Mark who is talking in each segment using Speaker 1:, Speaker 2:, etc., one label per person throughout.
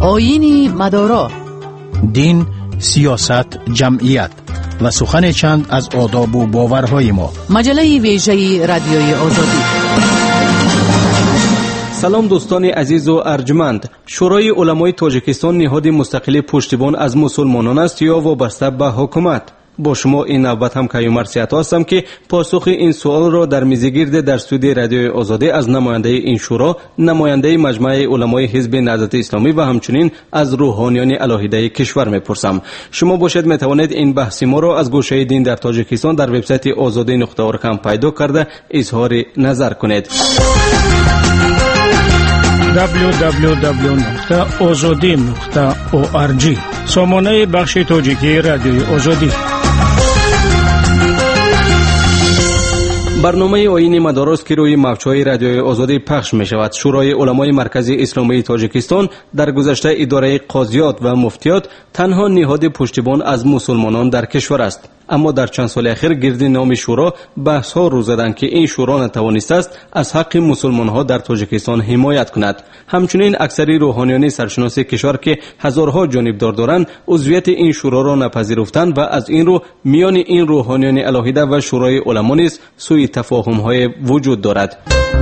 Speaker 1: آیین مدارا،
Speaker 2: دین، سیاست، جمعیت و سخن چند از آداب و باورهای ما.
Speaker 1: مجله ویژه رادیوی آزادی.
Speaker 3: سلام دوستان عزیز و ارجمند. شورای علمای تاجیکستان نهاد مستقل پشتیبان از مسلمانان است یا وابسته به حکومت؟ با شما این نوبت هم کیومرث سیاتا هستم که پاسخ این سوال را در میزگرد در استودیو رادیوی آزادی از نماینده این شورا، نماینده مجمع علمای حزب نهضت اسلامی و همچنین از روحانیان الهیده کشور میپرسم. شما باشد میتوانید این بحث ما را از گوشه دین در تاجیکستان در وبسایت azadi.org هم پیدا کرده اظهار نظر کنید.
Speaker 4: www.azadi.org سامانه بخش تاجیکی رادیوی آزادی.
Speaker 3: برنامه آیین مدارس که روی موج‌های رادیوی آزادی پخش می شود. شورای علمای مرکزی اسلامی تاجیکستان در گذشته اداره قاضیات و مفتیات تنها نهاد پشتیبان از مسلمانان در کشور است. اما در چند سال اخیر گرد نام شورا بحث ها روز دادند که این شورا نتوانسته است از حق مسلمان ها در تاجیکستان حمایت کند. همچنین اکثری روحانیان سرشناس کشور که هزارها جانبدار دارند عضویت این شورا را نپذیرفتند و از این رو میان این روحانیان الهیده و شورای علما نیز سوء تفاهم های وجود دارد.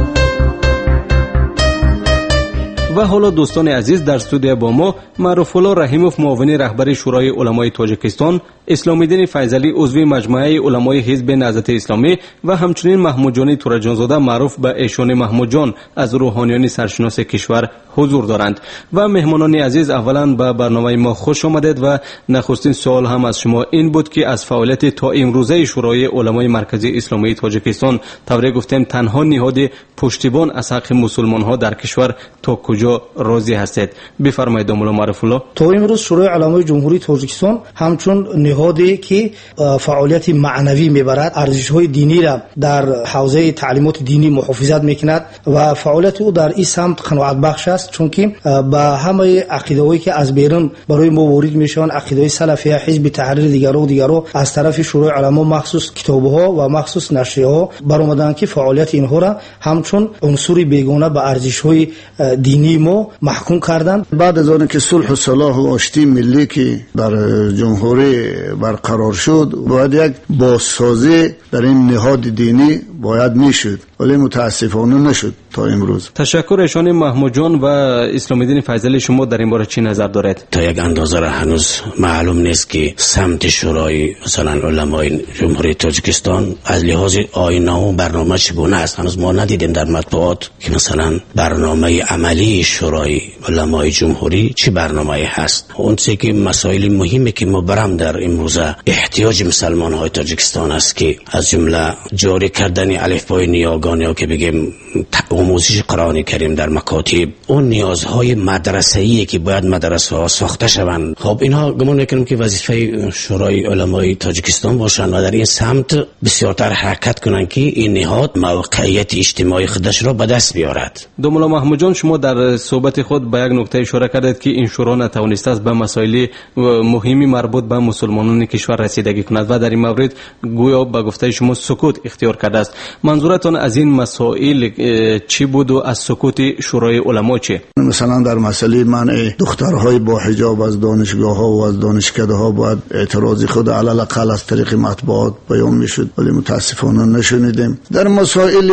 Speaker 3: و حالا دوستان عزیز در استودیو با ما معروف الله رحیموف معاون رهبر شورای علمای تاجیکستان، اسلام الدین فیضلی عضو مجمع علمای حزب نهضت اسلامی و همچنین محمود جان تورجانزاده معروف به ایشان محمود جان از روحانیان سرشناس کشور حضور دارند. و مهمانان عزیز، اولا به برنامه ما خوش آمدید و نخستین سوال هم از شما این بود که از فعالیت تا امروزه شورای علمای مرکزی اسلامی تاجیکستان طوری گفتیم تنها نهاد پشتیبان از حق مسلمان ها در کشور تا کجا راضی هستید؟ بفرمایید مولا معروف الله.
Speaker 5: تا امروز شورای علمای جمهوری تاجیکستان همچون نهادی که فعالیت معنوی میبرد، ارزش‌های دینی را در حوزه تعلیمات دینی محافظت میکند و فعالیت او در این سمت قناعت بخش است، چون که با همه عقیده‌هایی که از بیرون برای ما وارد میشن، عقیده سلفیه، حزب تحریر دیگرو از طرف شورای علما مخصوص کتاب‌ها و مخصوص نشریه‌ها برآمدند که فعالیت اینها را همچون عنصر بیگانه به ارزش‌های دینی ما محکوم کردند.
Speaker 6: بعد از آن که صلح و صلاح و آشتی ملی که در جمهوری برقرار شد، باید یک بازسازی در این نهاد دینی باید میشد، ولی متاسفانه نشد تا امروز.
Speaker 3: تشکر ایشان محمود جان. و اسلام الدین فیضلی شما در این باره چی نظر دارید؟
Speaker 7: تا یک اندازه را هنوز معلوم نیست که سمت شورای مثلا علمای جمهوری تاجیکستان از لحاظ آیین و برنامه چگونه است. هنوز ما ندیدیم در مطبوعات که مثلا برنامه عملی شورای علمای جمهوری چی برنامه‌ای هست. اون چیزی که مسائل مهمی که ما برام در امروزه احتیاج مسلمان های تاجیکستان است که از جمله جاری کردن الفبای نیاگانه که بگیم آموزش قرآن کریم در مکاتب، اون نیازهای مدرسه‌ای که باید مدرسه ها ساخته شوند. خب اینها گمان میکنم که وظیفه شورای علمای تاجیکستان باشند و در این سمت بسیارتر حرکت کنند که این نهاد موقعیت اجتماعی خودش را به دست بیارد.
Speaker 3: مولا محمود جان، شما در صحبت خود به یک نکته اشاره کردید که این شورا نتوانسته است به مسائل مهمی مربوط به مسلمانان کشور رسیدگی کند و در این مورد گویا به گفته شما سکوت اختیار کرده است. منظورتان از این مسائل چی بود و از سکوت شورای علما چی؟
Speaker 6: مثلا در مسئله منع دخترهای با حجاب از دانشگاه ها و از دانشکده ها باید اعتراضی خود علی الاقل از طریق مطبوعات بیان میشد، ولی متاسفانه نشنیدیم. در مسائل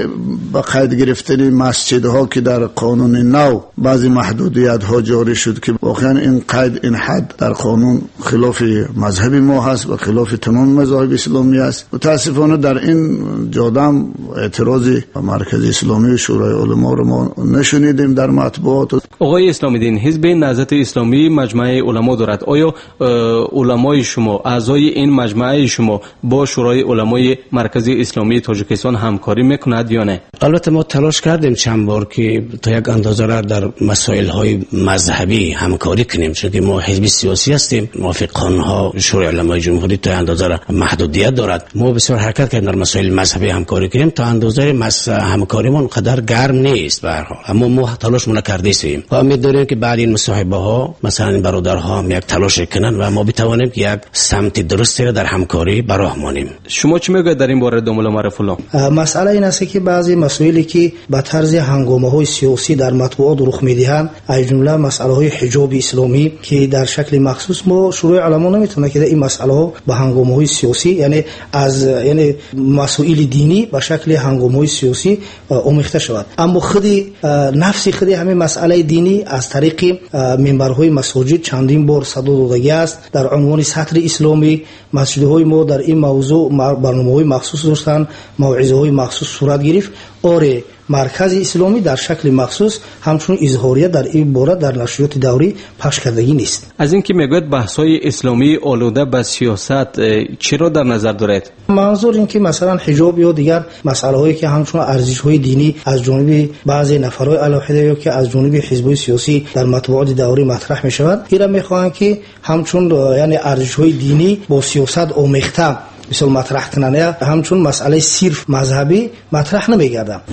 Speaker 6: با قید گرفتن مسجدها که در قانون نو بعضی محدودیت ها جاری شد که واقعا این قید، این حد در قانون خلاف مذهب ما هست و خلاف تمام مذاهب اسلامی است. متاسفانه در این جادم اعتراضی مرکز اسلامی و شورای علما رو ما نشنیدیم در مطبوعات.
Speaker 3: آقای اسلام الدین، حزب نهضت اسلامی مجمع علما دارد. آیا علمای شما، اعضای این مجمع شما با شورای علمای مرکزی اسلامی تاجیکستان همکاری میکند یا نه؟
Speaker 7: البته ما تلاش کردیم چند بار که تا یک اندازه را در مسائل های مذهبی همکاری کنیم، چون که ما حزب سیاسی هستیم. موافق قانون‌ها شورای علمای جمهوری تا اندازه را محدودیت دارد. ما بسیار حرکت کردیم در مسائل مذهبی همکاری کنیم، تا اندازه همکاریمون قدر گرم نیست به هر حال، اما ما تلاشمون کردیم و امید داریم که بعد این مصاحبه ها مثلا این برادرها هم یک تلاش کنن و ما بتوانیم که یک سمت درستی را در همکاری براه مانیم.
Speaker 3: شما چی میگوید در این باره مولا معروف الله؟
Speaker 5: مسئله این است که بعضی مسائلی که به طرز هنگامه‌های سیاسی در مطبوعات رخ می‌دهند، از جمله مسئله‌های حجاب اسلامی که در شکل مخصوص ما شورای علما نمیتونه که این مسئله‌ها به هنگامه‌های سیاسی یعنی مسائل دینی به شکل هنگامه‌های سیاسی آمیخته شود. اما خودی نفسی خودی همین مسئله دینی از طریق منبرهای مساجد چندین بار صدا دادگی است. در عنوان سطر اسلامی مسجدهای ما در این موضوع برنامه‌های مخصوص داشتن، موعظه‌های مخصوص صورت گرفت. آره مرکز اسلامی در شکل مخصوص همچون اظهاریه در این باره در نشریات دوری پخش کردگی نیست.
Speaker 3: از اینکه میگوید بحث‌های اسلامی آلوده به سیاست چرا در نظر دارید؟
Speaker 5: منظور این که مثلا حجاب یا دیگر مسائلی که همچون ارزش‌های دینی از جانب بعضی نفرهای علاهده یا که از جانب حزب‌های سیاسی در مطبوعات دوری مطرح می‌شود، اینا می‌خواهند که همچون یعنی ارزش‌های دینی با سیاست آمیخته مثل مطرح کننده، همچون مسئله صرف مذهبی مطرح نمی‌گردد.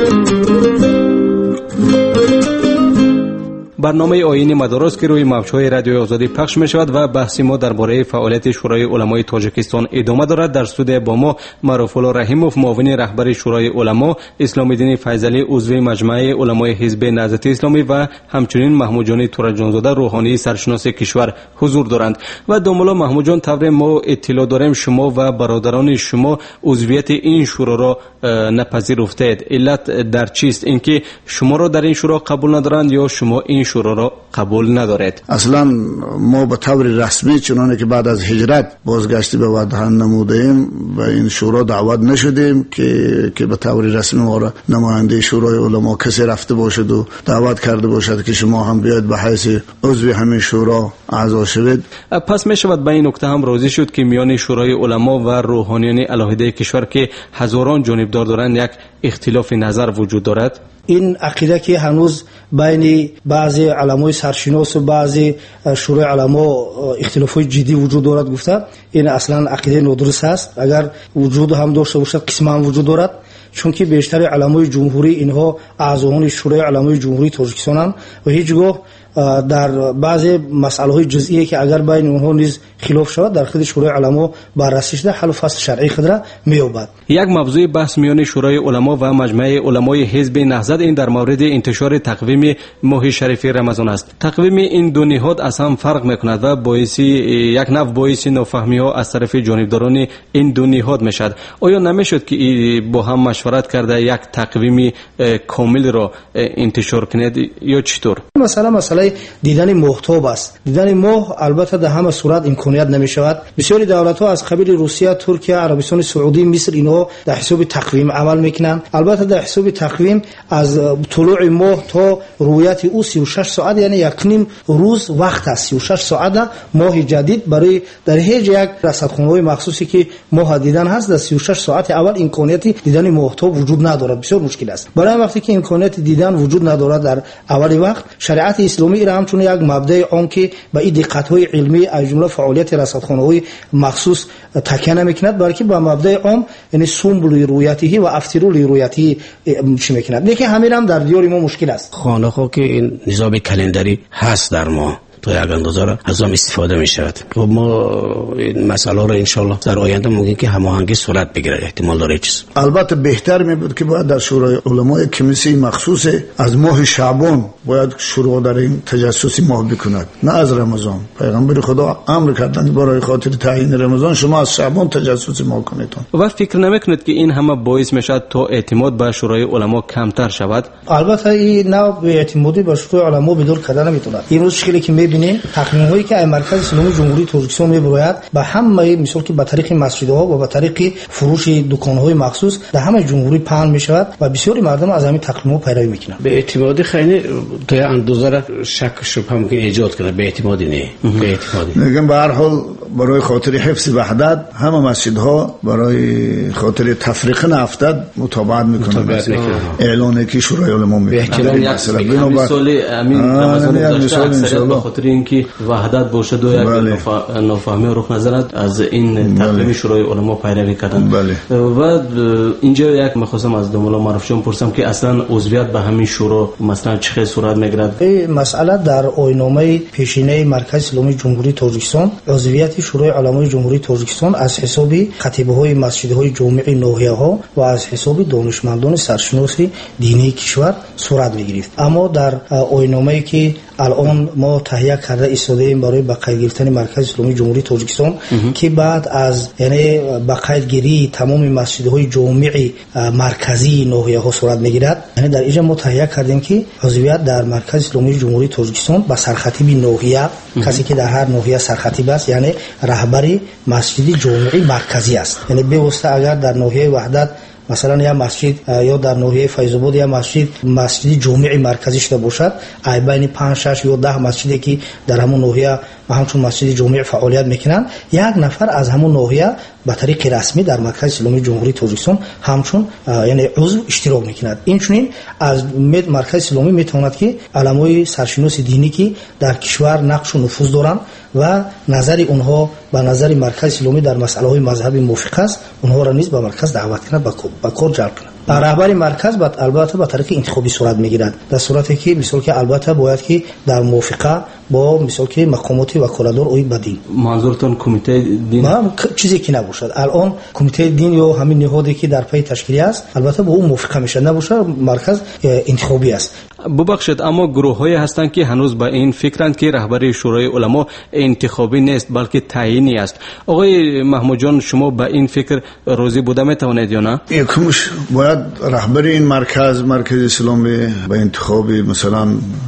Speaker 3: برنامه آیین مدارس که روی موج‌های رادیوی آزادی پخش می شود و بحث ما درباره فعالیت شورای علمای تاجیکستان ادامه دارد. در استودیو با ما معروف الله رحیموف، معاون رهبر شورای علما، اسلام الدین فیضلی عضو مجمع علمای حزب نهضت اسلامی و همچنین محمود جان تورجانزاده روحانی سرشناس کشور حضور دارند. و دومالا محمود جان، طور ما اطلاع داریم شما و برادران شما عضویت این شورا را نپذیرفتید. علت در چیست؟ اینکه شما را در این شورا قبول ندارند یا شما این شورا را قبول ندارید؟
Speaker 6: اصلا ما به طور رسمی چنانه که بعد از هجرت بازگشتی به وطن نمودیم و این شورا دعوت نشدیم که به طور رسمی ما را نماینده شورای علما کسی رفته باشد و دعوت کرده باشد که شما هم بیاید به حیث عضو همین شورا اعضا شوید.
Speaker 3: پس می شود به این نکته هم راضی شد که میان شورای علما و روحانیان علاهده کشور که هزاران جانبدار دارند یک اختلاف نظر وجود دارد؟
Speaker 5: این عقیده که هنوز بین بعضی علمای سرشناس و بعضی شورای علما اختلافات جدی وجود دارد گفته، این اصلا عقیده نادرست است. اگر وجود هم داشته باشد قسما وجود دارد، چون که بیشتر علمای جمهوری اینها اعضایان شورای علمای جمهوری تاجیکستان و هیچگاه در بعضی مسائل های جزئی که اگر بین اونها نیز خلاف شود در خود شورای علما بررسی شده حل و فصل شرعی خود را می‌یابد.
Speaker 3: یک موضوع بحث میان شورای علما و مجمع علمای حزب نهضت این در مورد انتشار تقویم ماه شریف رمضان است. تقویم این دو نهاد از هم فرق میکند و یک نوع باعث نافهمی ها از طرف جانبداران این دو نهاد میشد. آیا نمیشد که با هم مشورت کرده یک تقویم کامل را انتشار کنید یا چطور؟
Speaker 5: مسئله دیدن ماهتاب است. دیدن ماه البته در همه صورت امکانیت نمی شود. بسیاری دولت ها از قبیل روسیه، ترکیه، عربستان سعودی، مصر اینها در حساب تقویم عمل میکنند. البته در حساب تقویم از طلوع ماه تا رویت او 36 ساعت یعنی یک نیم روز وقت است. 36 ساعت ماه جدید برای در هیچ یک رصدخانه‌های مخصوصی که ماه دیدن هست در 36 ساعت اول امکانیت دیدن ماهتاب وجود ندارد. بسیار مشکل است. برای وقتی که امکانیت دیدن وجود ندارد در اول وقت، شریعت اسلامی را همچون یک مبدأ عام که به این دقت‌های علمی از جمله فعالیت رصدخانه‌های مخصوص تکیه نمی‌کند، بلکه به مبدأ عام یعنی صوم لرؤیته و افطر لرؤیته چی می‌کند. لیکن همین هم در دیار ما مشکل است.
Speaker 7: خانه‌ها که این نظام کلندری هست در ما تا یک اندازه را از آن استفاده می شود. خب ما این مسئله را انشالله در آینده ممکن که هماهنگی صورت بگیرد، احتمال داره چیز.
Speaker 6: البته بهتر می بود که باید در شورای علما کمیسی مخصوص از ماه شعبان باید شروع در این تجسس ماه بکند، نه از رمضان. پیغمبر خدا امر کردند برای خاطر تعیین رمضان شما از شعبان تجسس ماه کنید.
Speaker 3: و فکر نمیکنید که این همه باعث میشد تا اعتماد به شورای علما کمتر شود؟
Speaker 5: البته این نوع اعتمادی به شورای علما بدون کردن نمیتونه. این روز شکلی که ببینید تقویم‌هایی که مرکز اسلامی جمهوری تاجیکستان می‌براید به همه مثال که به طریق مسجدها و به طریق فروش دکان‌های مخصوص در همه جمهوری پهن می‌شود و بسیاری مردم از همین تقویم‌ها پیروی می‌کنند.
Speaker 7: به اعتمادی خیلی تا اندازه را شک شبهه ممکن ایجاد کنه، به اعتمادی نه. به اعتمادی
Speaker 6: میگم به هر حال برای خاطر حفظ وحدت همه مسجدها برای خاطر تفریق نفتد متابعت می‌کنند. اعلان که شورای علما می‌کنه.
Speaker 3: به احترام یک مثال امین رمضان گذشته اکثریت به خاطر خاطر اینکه وحدت باشد و یک نافهمی رخ نزند از این تقویم شورای علما پیروی کردند. و اینجا یک می‌خواستم از دوملا معروف جان پرسم که اصلا عضویت به همین شورا مثلا چه صورت میگیرد؟
Speaker 5: این مسئله در آیین‌نامه پیشینه مرکز اسلامی جمهوری تاجیکستان عضویت شورای علمای جمهوری تاجیکستان از حساب خطیب‌های مسجدهای جامع ناحیه‌ها و از حساب دانشمندان سرشناس دینی کشور صورت می‌گرفت. اما در آیین‌نامه‌ای که الان ما تهیه کرده ایستاده‌ایم برای به قید گرفتن مرکز اسلامی جمهوری تاجیکستان که بعد از یعنی به قید گیری تمام مسجدهای جامع مرکزی ناحیه‌ها صورت می‌گیرد، یعنی در اینجا ما تهیه کردیم که عضویت در مرکز اسلامی جمهوری تاجیکستان با سرخطیب ناحیه، کسی که در هر ناحیه سرخطیب است یعنی رهبری مسجد جامع مرکزی است. یعنی به واسطه اگر در ناحیه وحدت مثلا یا مسجد یا در ناحیه فیض‌آباد یا مسجد جامع مرکزی شده باشد، ای بین 5 6 یا 10 مسجدی که در همون ناحیه و همچون مسجد جامع فعالیت میکنند، یک نفر از همون ناحیه به طریق رسمی در مرکز اسلامی جمهوری تاجیکستان همچون یعنی عضو اشتراک میکند. این چنین از مرکز اسلامی میتواند که علمای سرشناس دینی که در کشور نقش و نفوذ دارند و نظر اونها با نظر مرکز اسلامی در مسائل های مذهبی موافق است، اونها را نیز به مرکز دعوت کند، به کار جلب کند. رهبری مرکز البته به طریق انتخابی صورت میگیرد، در صورتی که مثال که البته باید که در موافقه با مثال که مقامات وکالتدار اوی بدین.
Speaker 3: منظورتون کمیته دین؟
Speaker 5: ما چیزی که نباشد الان کمیته دین یا همین نهادی که در پی تشکیلی است البته با اون موافقه میشه، نباشه مرکز انتخابی است.
Speaker 3: ببخشید اما گروه‌هایی هستند که هنوز با این فکرند که رهبری شورای علما انتخابی نیست بلکه تعیینی است. آقای محمود جان شما با این فکر راضی بوده میتوانید یا نه؟
Speaker 6: یکمش باید رهبری این مرکز اسلامی به انتخابی مثلا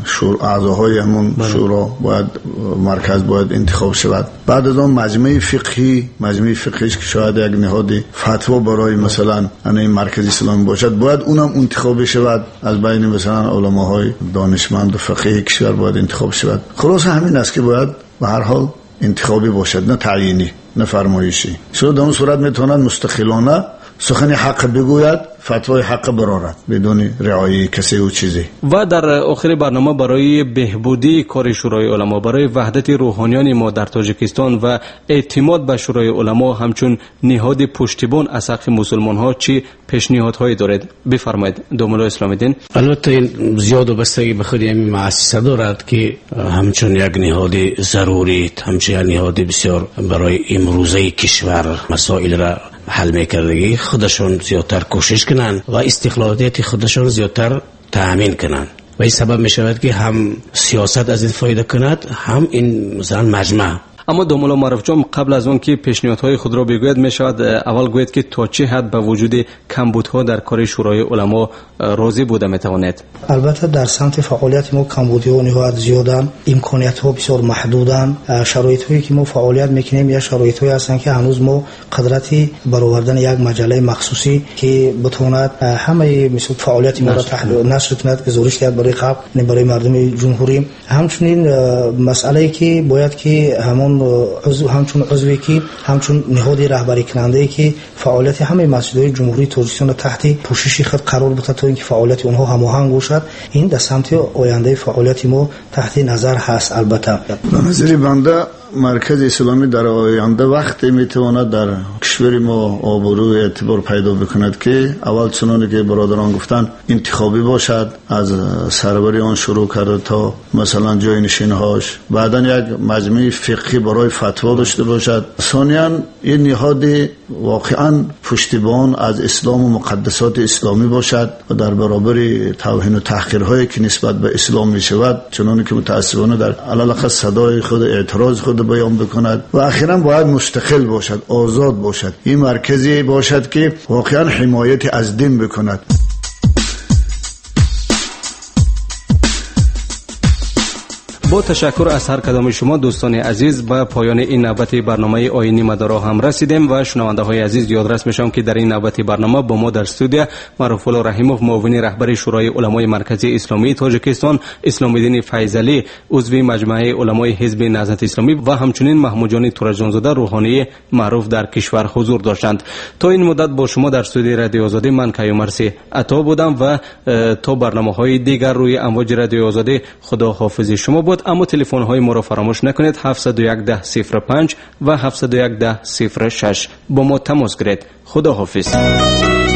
Speaker 6: اعضاهای همون شورا باید مرکز باید انتخاب شود. بعد از آن مجمع فقهی که شاید یک نهادی فتوا برای مثلا این مرکز اسلامی باشد باید اونم انتخاب شود از بین مثلا علماهای دانشمند و فقیه کشور باید انتخاب شود. خلاص همین است که باید به هر حال انتخابی باشد، نه تعیینی نه فرمایشی. در اون صورت میتواند مستقلانه سخن حق بگوید، فتوای حق برارد بدون رعایت کسی و چیزی.
Speaker 3: و در آخر برنامه برای بهبودی کار شورای علما، برای وحدت روحانیان ما در تاجیکستان و اعتماد به شورای علما همچون نهاد پشتیبان از حق مسلمان ها چی پیشنهادهایی دارید؟ بفرمایید دوملا اسلام دین.
Speaker 7: البته این زیاد و بستگی به خود این مؤسسه دارد که همچون یک نهاد ضروری، همچون یک نهاد بسیار برای امروزه کشور مسائل را حل میکردگی خودشون زیادتر کوشش کنن و استقلالیت خودشون زیادتر تأمین کنن و این سبب می شود که هم سیاست از این فایده کند هم این مثلا مجمع.
Speaker 3: اما دوملا معروف جان قبل از اون که پیشنهادهای خود را بگوید می شود اول گوید که تا چه حد به وجود کمبودها در کار شورای علما راضی بوده می توانید؟
Speaker 5: البته در سمت فعالیت ما کمبودی‌ها نهایت زیادن، امکانیت‌ها بسیار محدودن. شرایط‌هایی که ما فعالیت می‌کنیم یا شرایط‌هایی هستند که هنوز ما قدرتی برآوردن یک مجله مخصوصی که بتواند همه مثل فعالیت ما را نشر کند گزارش دهد برای خلق، برای مردم جمهوری. همچنین مسئله‌ای که باید که همچون عضوی که همچون نهاد رهبری کننده که فعالیت همه مسجدهای جمهوری تاجیکستان تحت پوشش خود قرار بده تا اینکه فعالیت اونها هماهنگ باشد، این در سمت آینده فعالیت ما تحت نظر هست. البته
Speaker 6: به نظر بنده مرکز اسلامی در آینده وقتی میتواند در کشور ما آبرو اعتبار پیدا بکند که اول چنانه که برادران گفتن انتخابی باشد، از سربری آن شروع کرده تا مثلا جای نشینهاش، بعدا یک مجمع فقهی برای فتوا داشته باشد، ثانیاً این نهاد واقعا پشتیبان از اسلام و مقدسات اسلامی باشد و در برابر توهین و تحقیرهایی که نسبت به اسلام می شود چنانه که متاسفانه در علل صدای خود اعتراض خود بیان بکند و اخیراً باید مستقل باشد، آزاد باشد. این مرکزی باشد که واقعا حمایت از دین بکند.
Speaker 3: با تشکر از هر کدام شما دوستان عزیز به پایان این نوبت برنامه آیینی مدارا هم رسیدیم و شنونده های عزیز یادرس میشم که در این نوبت برنامه با ما در استودیو معروف الله رحیموف معاون رهبر شورای علمای مرکزی اسلامی تاجیکستان، اسلام الدین فیضلی عضو مجمع علمای حزب نهضت اسلامی و همچنین محمود جان تورجانزاده روحانی معروف در کشور حضور داشتند. تا این مدت با شما در استودیو رادیو آزادی من کیومرثی عطا بودم و تا برنامه‌های دیگر روی امواج رادیو آزادی خدا حافظ شما بود. بود، اما تلفن های ما را فراموش نکنید. 701-10-05 و 701-10-06 با ما تماس گیرید. خدا حافظ.